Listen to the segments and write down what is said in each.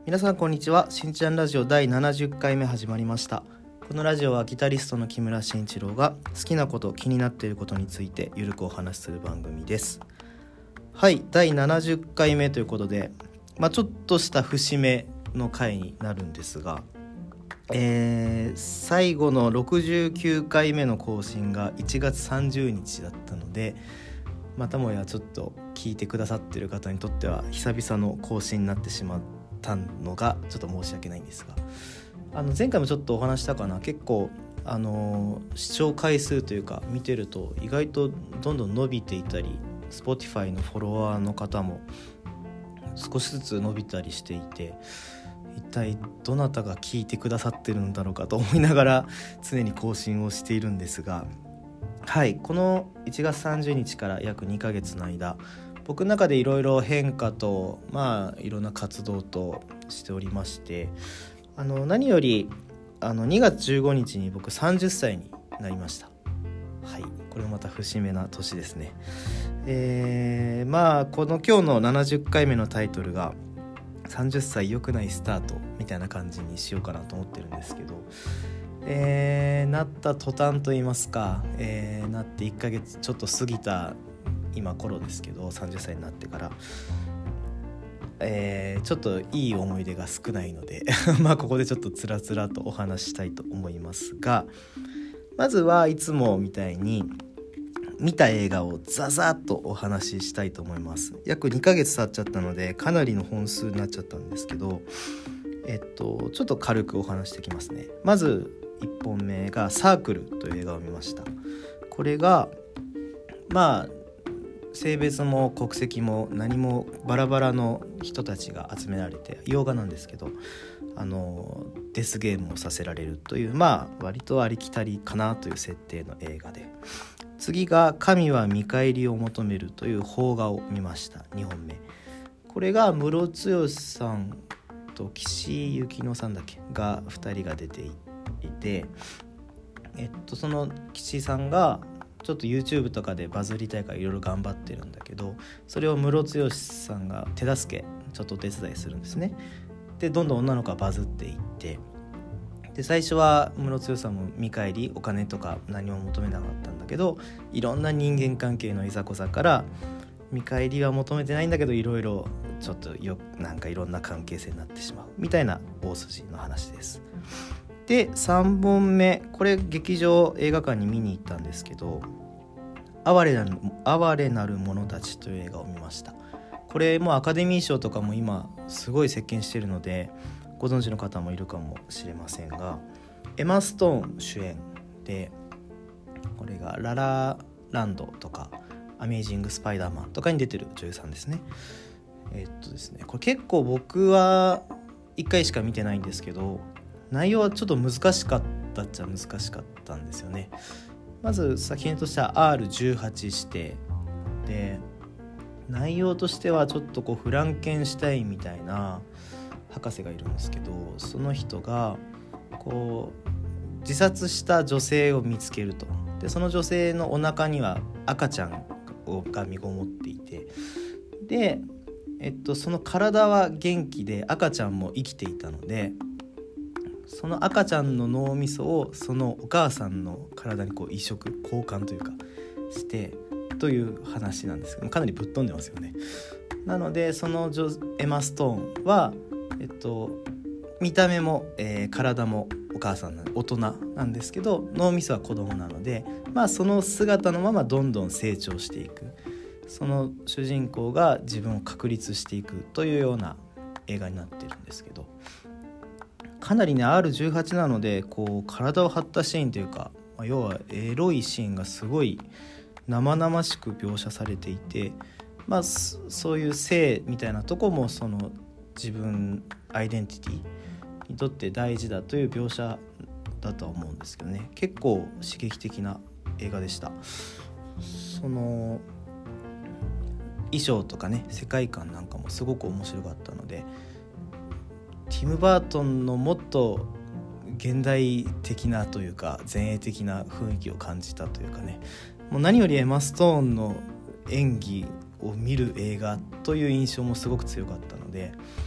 皆さんこんにちは。しんちゃんラジオ第70回目始まりました。このラジオはギタリストの木村慎一郎が好きなこと、気になっていることについてゆるくお話しする番組です。はい、第70回目ということで、ちょっとした節目の回になるんですが、最後の69回目の更新が1月30日だったので、またもやちょっと聞いてくださっている方にとっては久々の更新になってしまったのがちょっと申し訳ないんですが、前回もちょっとお話したかな、結構視聴回数というか見てると意外とどんどん伸びていたり、 Spotify のフォロワーの方も少しずつ伸びたりしていて、一体どなたが聞いてくださってるんだろうかと思いながら常に更新をしているんですが、はい、この1月30日から約2ヶ月の間、僕の中でいろいろ変化といろんな活動としておりまして、何より2月15日に僕30歳になりました。はい、これもまた節目な年ですね。この今日の70回目のタイトルが30歳良くないスタートみたいな感じにしようかなと思ってるんですけど、なった途端と言いますか、なって1ヶ月ちょっと過ぎた今頃ですけど、30歳になってから、ちょっといい思い出が少ないのでここでちょっとつらつらとお話ししたいと思いますが、まずはいつもみたいに見た映画をザザッとお話ししたいと思います。約2ヶ月経っちゃったのでかなりの本数になっちゃったんですけど、ちょっと軽くお話してきますね。まず1本目がサークルという映画を見ました。これが性別も国籍も何もバラバラの人たちが集められて、洋画なんですけどデスゲームをさせられるという割とありきたりかなという設定の映画で、次が神は見返りを求めるという邦画を見ました。2本目、これがムロツヨシさんと岸井ゆきのさんが2人が出ていて、その岸井さんがちょっと YouTube とかでバズりたいからいろいろ頑張ってるんだけど、それをムロツヨシさんが手助けちょっとお手伝いするんですね。でどんどん女の子がバズっていって、で最初はムロツヨシさんも見返りお金とか何も求めなかったんだけど、いろんな人間関係のいざこざから見返りは求めてないんだけど、いろいろちょっといろんな関係性になってしまうみたいな大筋の話です。で3本目、これ劇場映画館に見に行ったんですけど、哀れなる者たちという映画を見ました。これもアカデミー賞とかも今すごい席巻しているのでご存知の方もいるかもしれませんが、エマ・ストーン主演で、これがララランドとかアメイジング・スパイダーマンとかに出てる女優さんですね。ですね、これ結構僕は1回しか見てないんですけど、内容はちょっと難しかったっちゃ難しかったんですよね。まず作品としては R18 指定で、内容としてはちょっとフランケンシュタインみたいな博士がいるんですけど、その人が自殺した女性を見つけると。でその女性のお腹には赤ちゃんが身ごもっていて、で、その体は元気で赤ちゃんも生きていたので、その赤ちゃんの脳みそをそのお母さんの体に移植交換というかしてという話なんですけど、かなりぶっ飛んでますよね。なのでそのエマ・ストーンは、見た目も、体もお母さん大人なんですけど、脳みそは子供なので、その姿のままどんどん成長していく、その主人公が自分を確立していくというような映画になってるんですけど、かなりね R18 なので体を張ったシーンというか、要はエロいシーンがすごい生々しく描写されていて、そういう性みたいなとこもその自分アイデンティティにとって大事だという描写だとは思うんですけどね、結構刺激的な映画でした。その衣装とかね、世界観なんかもすごく面白かったので、ティム・バートンのもっと現代的なというか前衛的な雰囲気を感じたというかね、もう何よりエマ・ストーンの演技を見る映画という印象もすごく強かったので、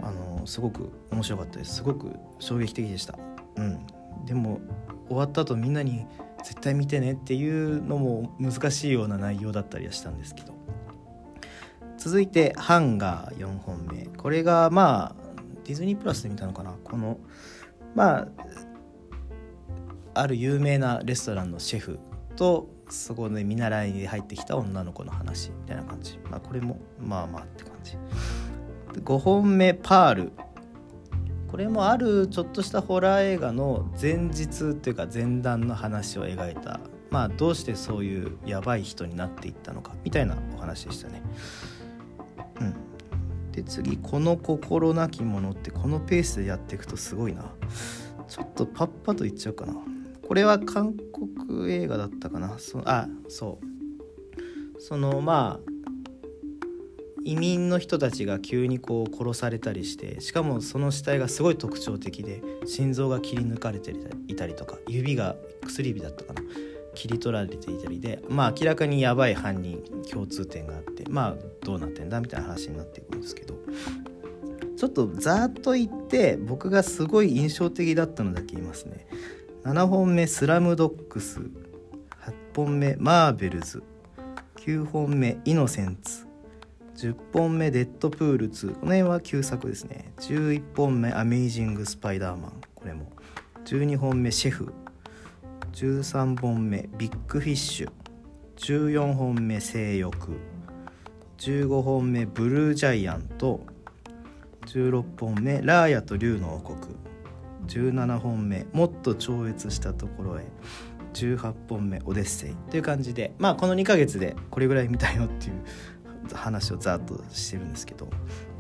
すごく面白かったです。すごく衝撃的でした。でも終わった後みんなに絶対見てねっていうのも難しいような内容だったりはしたんですけど、続いてハンガー4本目。これがディズニープラスで見たのかな。このある有名なレストランのシェフとそこで見習いに入ってきた女の子の話みたいな感じ。これもって感じ。5本目パール。これもあるちょっとしたホラー映画の前日っていうか前段の話を描いた、どうしてそういうやばい人になっていったのかみたいなお話でしたね。で次、この心なき者って、このペースでやっていくとすごいな。ちょっとパッパといっちゃうかな。これは韓国映画だったかな。移民の人たちが急に殺されたりして、しかもその死体がすごい特徴的で、心臓が切り抜かれていたりとか、指が薬指だったかな、切り取られていたりで、明らかにやばい犯人共通点があって、どうなってんだみたいな話になっていくんですけど、ちょっとざーっと言って僕がすごい印象的だったのだけ言いますね。7本目スラムドッグス、8本目マーベルズ、9本目イノセンツ、10本目デッドプール2、この辺は旧作ですね。11本目アメイジングスパイダーマン、これも。12本目シェフ、13本目ビッグフィッシュ、14本目性欲、15本目ブルージャイアント、16本目ラーヤと竜の王国、17本目もっと超越したところへ、18本目オデッセイという感じで、この2ヶ月でこれぐらい見たよっていう話をざっとしてるんですけど、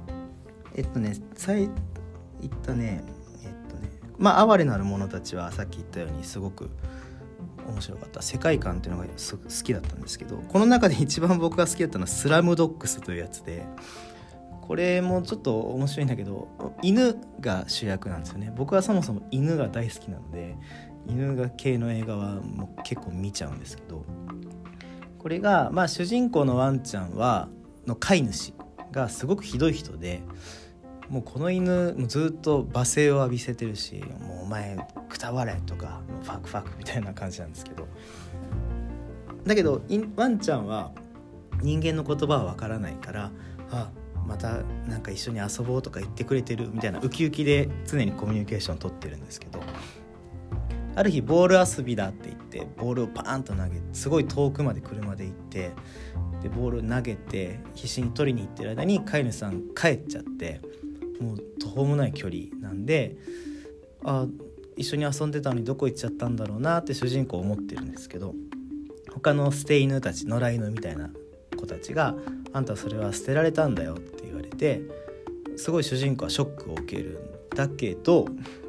哀れなる者たちはさっき言ったようにすごく面白かった。世界観っていうのが好きだったんですけど、この中で一番僕が好きだったのはスラムドッグスというやつで、これもちょっと面白いんだけど、犬が主役なんですよね。僕はそもそも犬が大好きなので、犬が系の映画はもう結構見ちゃうんですけど、これが主人公のワンちゃんの飼い主がすごくひどい人で、もうこの犬もずっと罵声を浴びせてるし、もうお前くたばれとかファクファクみたいな感じなんですけど、だけどワンちゃんは人間の言葉はわからないから、またなんか一緒に遊ぼうとか言ってくれてるみたいなウキウキで常にコミュニケーション取ってるんですけど、ある日ボール遊びだって言ってボールをパーンと投げて、すごい遠くまで車で行って、でボール投げて必死に取りに行ってる間に飼い主さん帰っちゃって、もう途方もない距離なんで、一緒に遊んでたのにどこ行っちゃったんだろうなって主人公思ってるんですけど、他の捨て犬たち、野良犬みたいな子たちが、あんたそれは捨てられたんだよって言われて、すごい主人公はショックを受けるんだけど、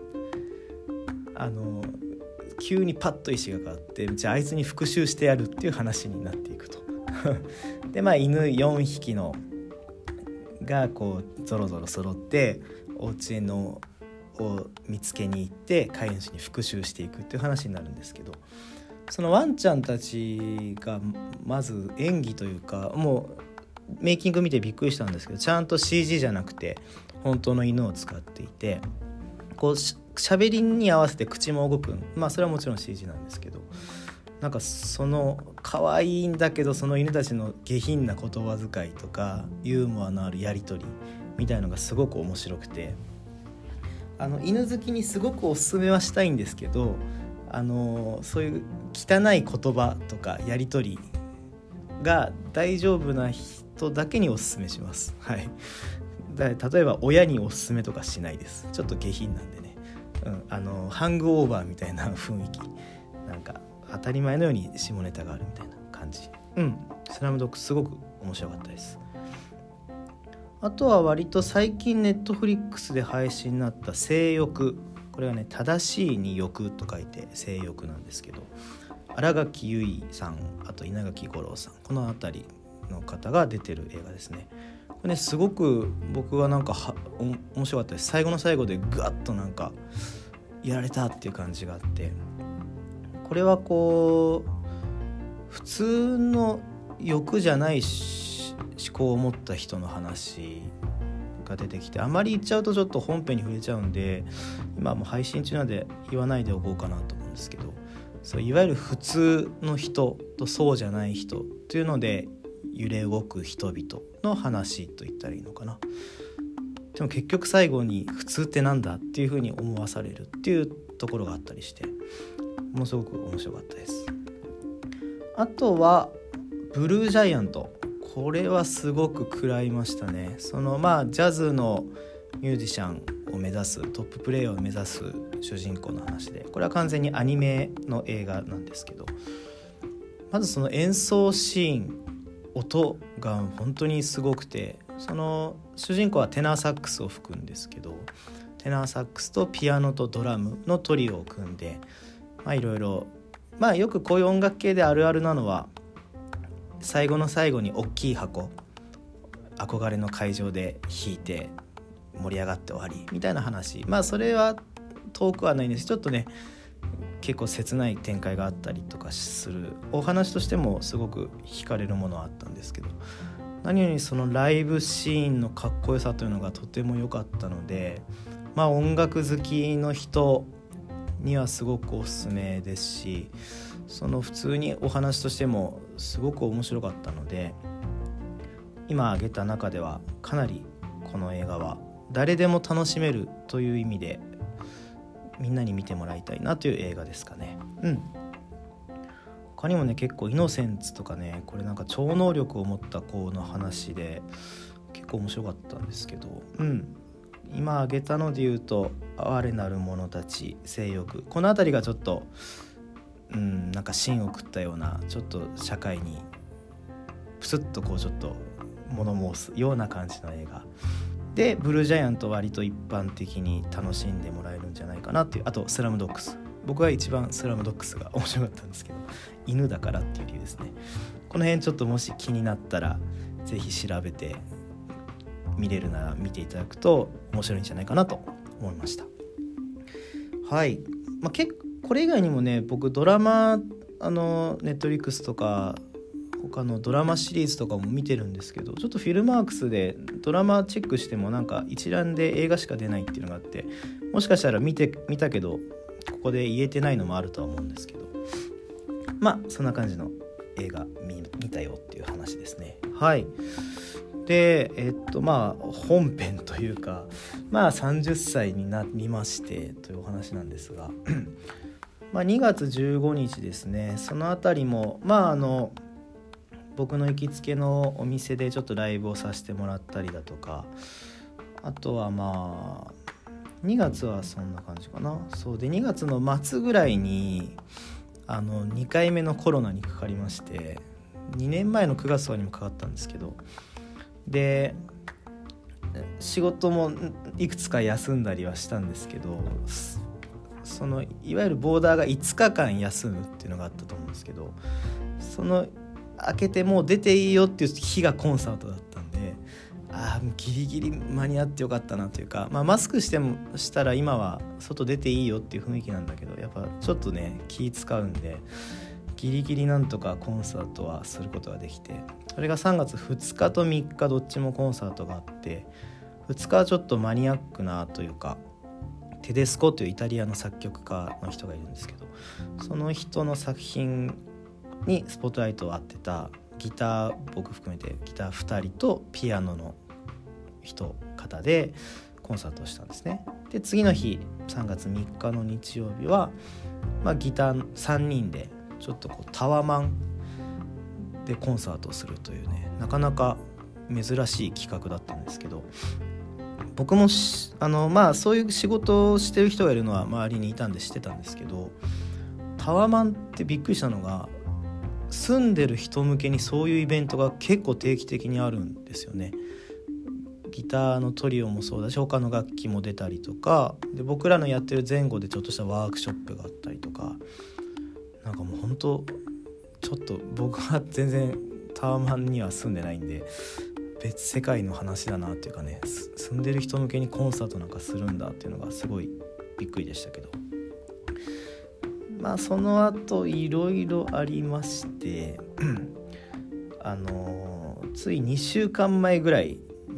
急にパッと意思が変わって、じゃああいつに復讐してやるっていう話になっていくとで犬4匹のがゾロゾロ揃ってお家を見つけに行って飼い主に復讐していくっていう話になるんですけど、そのワンちゃんたちがまず演技というか、もうメイキング見てびっくりしたんですけど、ちゃんと CG じゃなくて本当の犬を使っていて、喋りに合わせて口も動く、それはもちろん CG なんですけど、なんかその可愛いんだけど、その犬たちの下品な言葉遣いとかユーモアのあるやり取りみたいのがすごく面白くて、犬好きにすごくおすすめはしたいんですけど、そういう汚い言葉とかやり取りが大丈夫な人だけにおすすめします。はい。例えば親におすすめとかしないです。ちょっと下品なんでね、ハングオーバーみたいな雰囲気、なんか当たり前のように下ネタがあるみたいな感じ。スラムドッグすごく面白かったです。あとは割と最近ネットフリックスで配信になった性欲、これはね、正しいに欲と書いて性欲なんですけど、新垣結衣さん、あと稲垣吾郎さん、このあたりの方が出てる映画ですね。これね、すごく僕はなんか面白かったです。最後の最後でグワッとなんかやられたっていう感じがあって、これは普通の欲じゃない思考を持った人の話が出てきて、あまり言っちゃうとちょっと本編に触れちゃうんで今はもう配信中なんで言わないでおこうかなと思うんですけど、そういわゆる普通の人とそうじゃない人というので揺れ動く人々の話と言ったらいいのかな。でも結局最後に普通ってなんだっていう風に思わされるっていうところがあったりしてものすごく面白かったです。あとはブルージャイアント、これはすごく食らいましたね。ジャズのミュージシャンを目指すトッププレイヤーを目指す主人公の話で、これは完全にアニメの映画なんですけど、まずその演奏シーン、音が本当にすごくて、その主人公はテナーサックスを吹くんですけど、テナーサックスとピアノとドラムのトリオを組んで、いろいろよくこういう音楽系であるあるなのは最後の最後に大きい箱、憧れの会場で弾いて盛り上がって終わりみたいな話、それは遠くはないんです。ちょっとね結構切ない展開があったりとかするお話としてもすごく惹かれるものはあったんですけど、何よりそのライブシーンのかっこよさというのがとても良かったので、音楽好きの人にはすごくおすすめですし、その普通にお話としてもすごく面白かったので、今挙げた中ではかなりこの映画は誰でも楽しめるという意味でみんなに見てもらいたいなという映画ですかね。他にもね結構イノセンツとかね、これなんか超能力を持った子の話で結構面白かったんですけど、今挙げたので言うと哀れなる者たち、性欲、このあたりがちょっとなんか芯を食ったような、ちょっと社会にプスッとこうちょっと物申すような感じの映画で、ブルージャイアント割と一般的に楽しんでもらえるんじゃないかなっていう。あとスラムドッグス、僕は一番スラムドッグスが面白かったんですけど、犬だからっていう理由ですね。この辺ちょっともし気になったらぜひ調べて見れるなら見ていただくと面白いんじゃないかなと思いました。はい、これ以外にもね、僕ドラマネットリックスとか他のドラマシリーズとかも見てるんですけど、ちょっとフィルマークスでドラマチェックしてもなんか一覧で映画しか出ないっていうのがあって、もしかしたら見たけどここで言えてないのもあるとは思うんですけど、そんな感じの映画見たよっていう話ですね。はい。で本編というか30歳になりましてというお話なんですが2月15日ですね、そのあたりも僕の行きつけのお店でちょっとライブをさせてもらったりだとか、あとは2月はそんな感じかな。そうで2月の末ぐらいに2回目のコロナにかかりまして、2年前の9月とかにもかかったんですけど、で仕事もいくつか休んだりはしたんですけど、そのいわゆるボーダーが5日間休むっていうのがあったと思うんですけど、その開けてもう出ていいよっていう日がコンサートだったんで、ギリギリ間に合ってよかったなというか、マスクしたら今は外出ていいよっていう雰囲気なんだけど、やっぱちょっとね気使うんでギリギリなんとかコンサートはすることができて、それが3月2日と3日どっちもコンサートがあって、2日はちょっとマニアックなというか、テデスコというイタリアの作曲家の人がいるんですけど、その人の作品にスポットライトを当てたギター、僕含めてギター2人とピアノの方でコンサートをしたんですね。で次の日3月3日の日曜日は、ギター3人でちょっとタワマンでコンサートをするというね、なかなか珍しい企画だったんですけど、僕もそういう仕事をしてる人がいるのは周りにいたんで知ってたんですけど、タワマンってびっくりしたのが、住んでる人向けにそういうイベントが結構定期的にあるんですよね。ギターのトリオもそうだし他の楽器も出たりとかで、僕らのやってる前後でちょっとしたワークショップがあったりとか、なんかもう本当ちょっと僕は全然タワマンには住んでないんで別世界の話だなっていうかね、住んでる人向けにコンサートなんかするんだっていうのがすごいびっくりでしたけど、その後いろいろありましてつい2週間前ぐらいになるん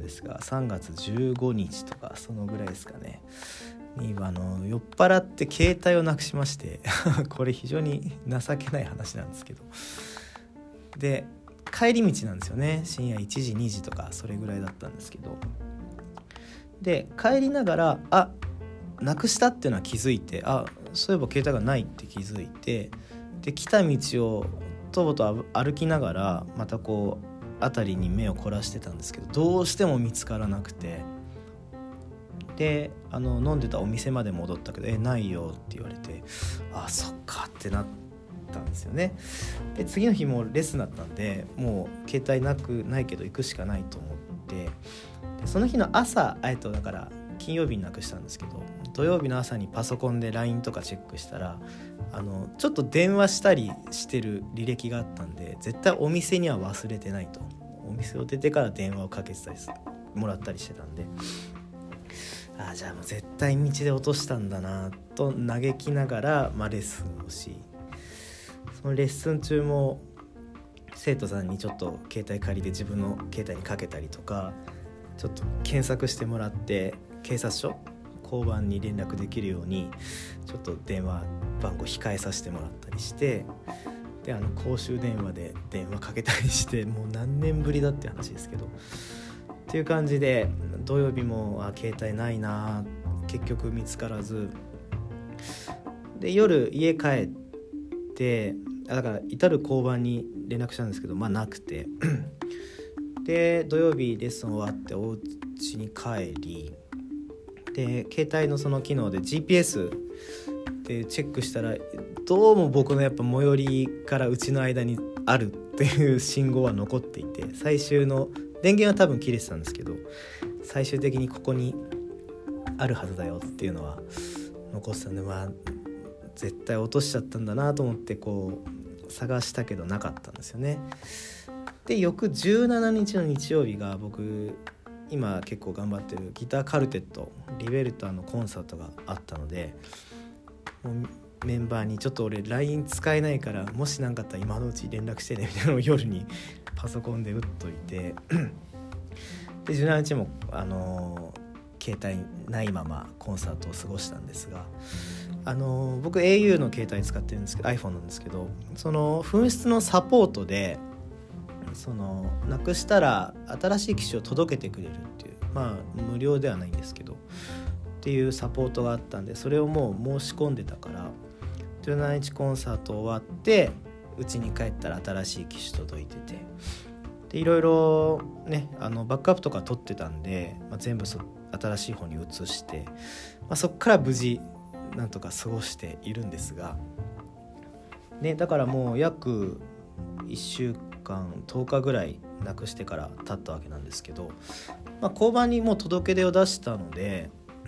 ですが、3月15日とかそのぐらいですかねに酔っ払って携帯をなくしましてこれ非常に情けない話なんですけど、で帰り道なんですよね。深夜1時2時とかそれぐらいだったんですけど、で帰りながらなくしたっていうのは気づいて、そういえば携帯がないって気づいて、で来た道をとぼと歩きながらまたこう辺りに目を凝らしてたんですけど、どうしても見つからなくて、で飲んでたお店まで戻ったけどないよって言われて、そっかってなったんですよね。で次の日もレッスンだったんで、もう携帯ないけど行くしかないと思って、でその日の朝だから金曜日になくしたんですけど、土曜日の朝にパソコンで LINE とかチェックしたらちょっと電話したりしてる履歴があったんで、絶対お店には忘れてないと。お店を出てから電話をかけてたりもらったりしてたんで、じゃあもう絶対道で落としたんだなと嘆きながら、レッスンをし、そのレッスン中も生徒さんにちょっと携帯借りて自分の携帯にかけたりとか、ちょっと検索してもらって警察署交番に連絡できるようにちょっと電話番号控えさせてもらったりして、で公衆電話で電話かけたりして、もう何年ぶりだって話ですけどっていう感じで、土曜日も携帯ないな、結局見つからずで、夜家帰ってだから至る交番に連絡したんですけどなくてで土曜日レッスン終わってお家に帰り、で携帯のその機能で GPS でチェックしたら、どうも僕のやっぱ最寄りからうちの間にあるっていう信号は残っていて、最終の電源は多分切れてたんですけど、最終的にここにあるはずだよっていうのは残ってたんで、絶対落としちゃったんだなと思ってこう探したけどなかったんですよね。で翌17日の日曜日が僕今結構頑張ってるギターカルテットリベルターのコンサートがあったので、もうメンバーにちょっと俺 LINE 使えないからもし何かあったら今のうち連絡してねみたいなのを夜にパソコンで打っといてで17日も携帯ないままコンサートを過ごしたんですが、僕 au の携帯使ってるんですけど iPhone なんですけど、その紛失のサポートでなくしたら新しい機種を届けてくれるっていう、無料ではないんですけどっていうサポートがあったんで、それをもう申し込んでたから17日コンサート終わって家に帰ったら新しい機種届いてて、でいろいろねバックアップとか取ってたんで、全部新しい方に移して、そっから無事なんとか過ごしているんですが、ね、だからもう約1週間10日ぐらいなくしてから経ったわけなんですけど、交番にもう届け出を出したので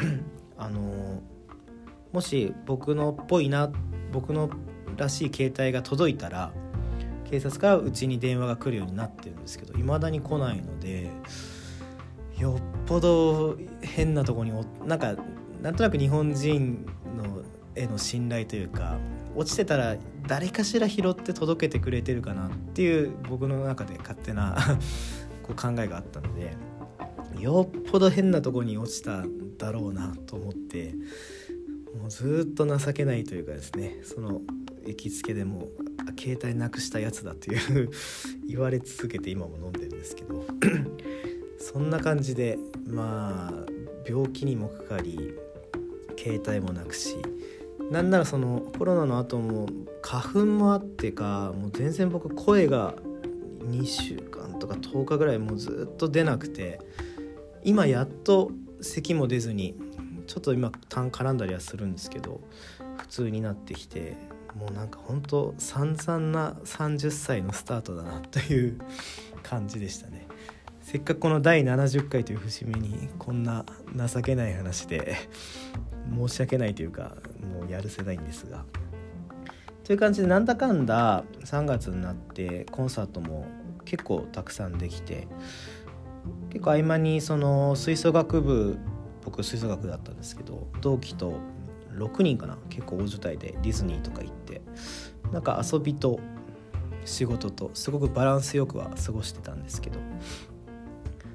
もし僕のっぽいな、僕のらしい携帯が届いたら警察からうちに電話が来るようになってるんですけど、未だに来ないので、よっぽど変なとこになんとなく日本人のへの信頼というか、落ちてたら誰かしら拾って届けてくれてるかなっていう僕の中で勝手なこう考えがあったので、よっぽど変なとこに落ちたんだろうなと思って、もうずっと情けないというかですね、その行きつけでも携帯なくしたやつだという言われ続けて今も飲んでるんですけどそんな感じで病気にもかかり携帯もなくし、なんならそのコロナの後も花粉もあってか、もう全然僕声が2週間とか10日ぐらいもうずっと出なくて、今やっと咳も出ずにちょっと今痰絡んだりはするんですけど普通になってきて、もうなんか本当散々な30歳のスタートだなという感じでしたね。せっかくこの第70回という節目にこんな情けない話で申し訳ないというか、もうやるせないんですが、という感じでなんだかんだ3月になってコンサートも結構たくさんできて、結構合間にその吹奏楽部、僕吹奏楽だったんですけど同期と6人かな、結構大所帯でディズニーとか行って、なんか遊びと仕事とすごくバランスよくは過ごしてたんですけど、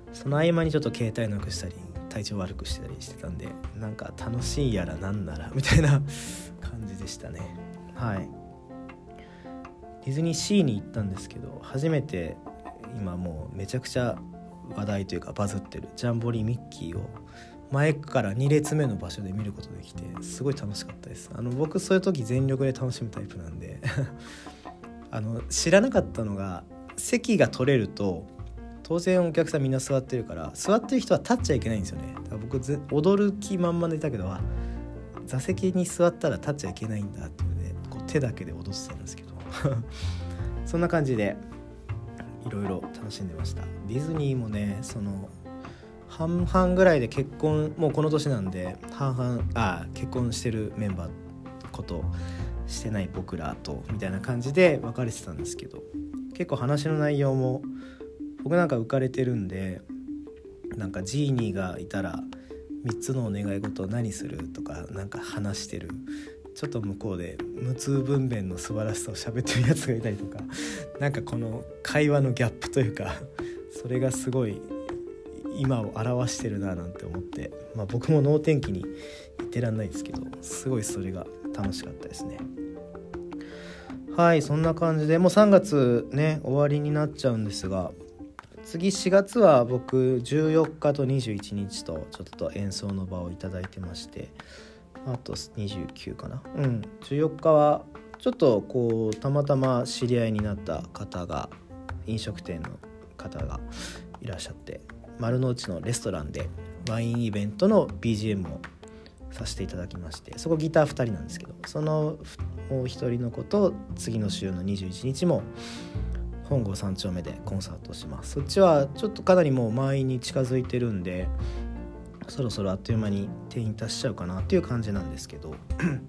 その合間にちょっと携帯なくしたり体調悪くしてたりしてたんで、なんか楽しいやらなんならみたいな感じでしたね。はい。ディズニーシーに行ったんですけど、初めて今もうめちゃくちゃ話題というかバズってるジャンボリミッキーを前から2列目の場所で見ることできて、すごい楽しかったです。僕そういう時全力で楽しむタイプなんで知らなかったのが、席が取れると当然お客さんみんな座ってるから、座ってる人は立っちゃいけないんですよね。だから僕踊る気満々でいたけど、座席に座ったら立っちゃいけないんだっていうので、こう手だけで踊ってたんですけどそんな感じでいろいろ楽しんでました。ディズニーもね、その半々ぐらいで結婚、もうこの年なんで結婚してるメンバーことしてない僕らとみたいな感じで分かれてたんですけど、結構話の内容も僕なんか浮かれてるんで、なんかジーニーがいたら3つのお願い事を何するとかなんか話してる、ちょっと向こうで無痛分娩の素晴らしさを喋ってるやつがいたりとか、なんかこの会話のギャップというかそれがすごい今を表してるななんて思って、僕も能天気に言ってらんないですけど、すごいそれが楽しかったですね。はい、そんな感じでもう3月ね終わりになっちゃうんですが、次4月は僕14日と21日とちょっと演奏の場をいただいてまして、あと29かな、14日はちょっとこうたまたま知り合いになった方が、飲食店の方がいらっしゃって、丸の内のレストランでワインイベントの BGM をさせていただきまして、そこギター2人なんですけど、そのもう1人の子と次の週の21日も本郷3丁目でコンサートをします。そっちはちょっとかなりもう満員に近づいてるんで、そろそろあっという間に定員達しちゃうかなっていう感じなんですけど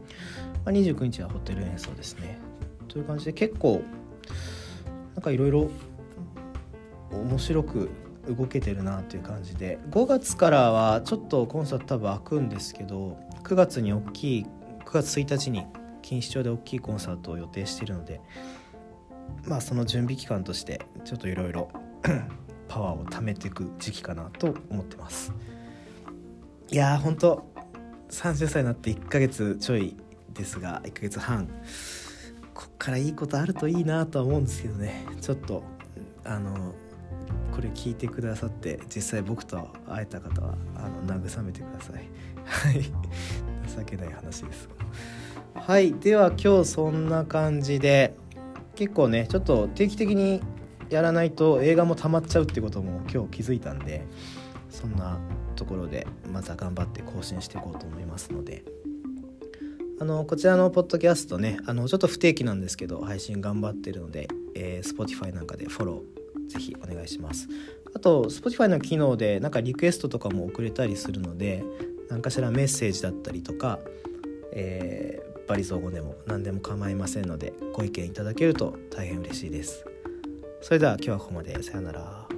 29日はホテル演奏ですねという感じで、結構なんかいろいろ面白く動けてるなという感じで、5月からはちょっとコンサート多分開くんですけど、9月1日に錦糸町で大きいコンサートを予定しているので、その準備期間としてちょっといろいろパワーを貯めていく時期かなと思ってます。いやー本当30歳になって1ヶ月ちょいですが、1ヶ月半、こっからいいことあるといいなとは思うんですけどね、ちょっとこれ聞いてくださって実際僕と会えた方は慰めてくださいはい情けない話です。はい、では今日そんな感じで、結構ねちょっと定期的にやらないと映画も溜まっちゃうってことも今日気づいたんで、そんなところでまた頑張って更新していこうと思いますので、こちらのポッドキャストね、ちょっと不定期なんですけど配信頑張ってるので、Spotify なんかでフォローぜひお願いします。あと Spotify の機能でなんかリクエストとかも送れたりするので、何かしらメッセージだったりとか、バリ造語でも何でも構いませんので、ご意見いただけると大変嬉しいです。それでは今日はここまで。さよなら。